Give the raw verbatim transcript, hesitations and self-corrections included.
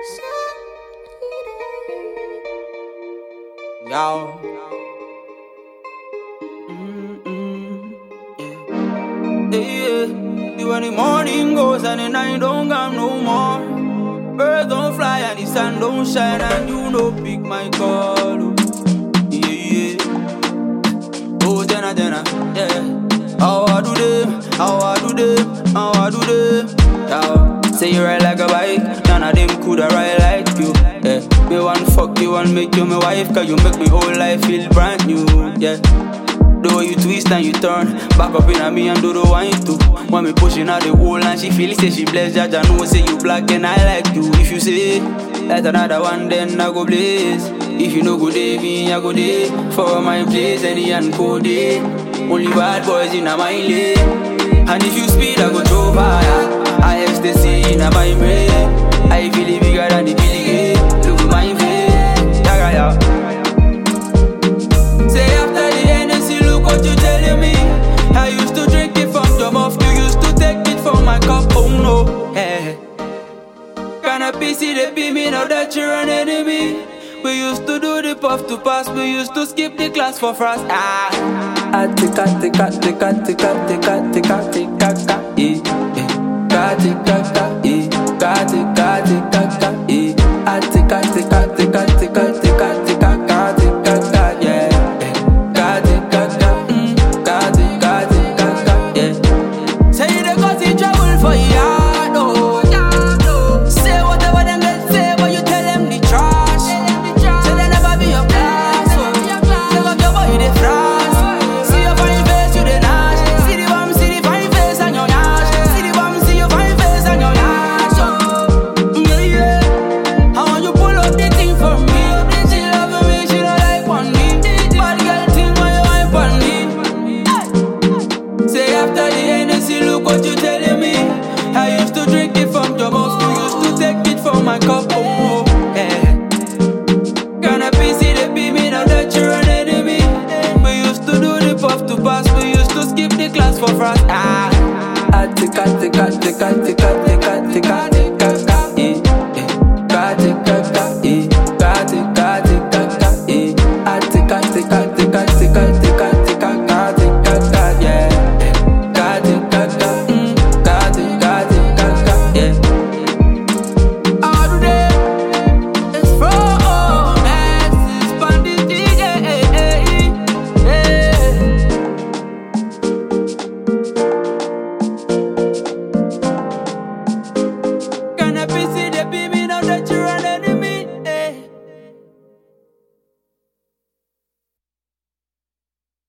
Yo. Mm-mm. Yeah. Yeah. See when the morning goes and the night don't come no more. Birds don't fly and the sun don't shine and you no pick my call. Oh. Yeah, yeah. Oh, Jenna, Jenna, yeah. How I do them, how I do them, how I do them. Yo. Say you ride like a bike, none of them coulda ride like you. Yeah. Me want fuck you and make you my wife, cause you make me whole life feel brand new. Yeah. The way you twist and you turn, back up in on me and do the wine too. When me pushing out the whole and she feel it, say she blessed, Jah Jah know say you black and I like you. If you say that's another one, then I go blaze. If you no go there, me I go there. For my place, any and go there. Only bad boys in a my lane. And if you speed, I go throw fire. I ecstasy in a my brain. I feel it bigger than the Billy Gay. Look at my face, yeah, yeah. Say after the Hennessy, look what you telling me. I used to drink it from your mouth, you used to take it from my cup. Oh no, yeah. Kinda pissy they be me now that you're an enemy. We used to do the puff to pass, we used to skip the class for frost. Ah, tika tika tika tika tika tika tika tika eh. Tika tika eh. Tika tika tika eh. Tika tika tika tika tika tika tika yeah. Tika tika mm. Tika tika yeah. Say they got in trouble for ya, no. Say whatever them they say, but you tell them the trash. Say they never be your class. Say what your boy they France. See your fine face, you the nash. See the bomb, see the fine face and your nash. See the bomb, see your fine face and your nash. Yeah, yeah. I want you pull up the thing for me. She love me, she don't like on me. Bad girl thing when you wipe on me. Say after the Hennessy, look what you telling me. I used to drink it from your mouth, you used to take it from my cup. Oh, yeah. Kinda pissy they be me now that you're an enemy. We used to do the puff to pass, we used to skip the class for frost. Ah, tika tika tika tika tika.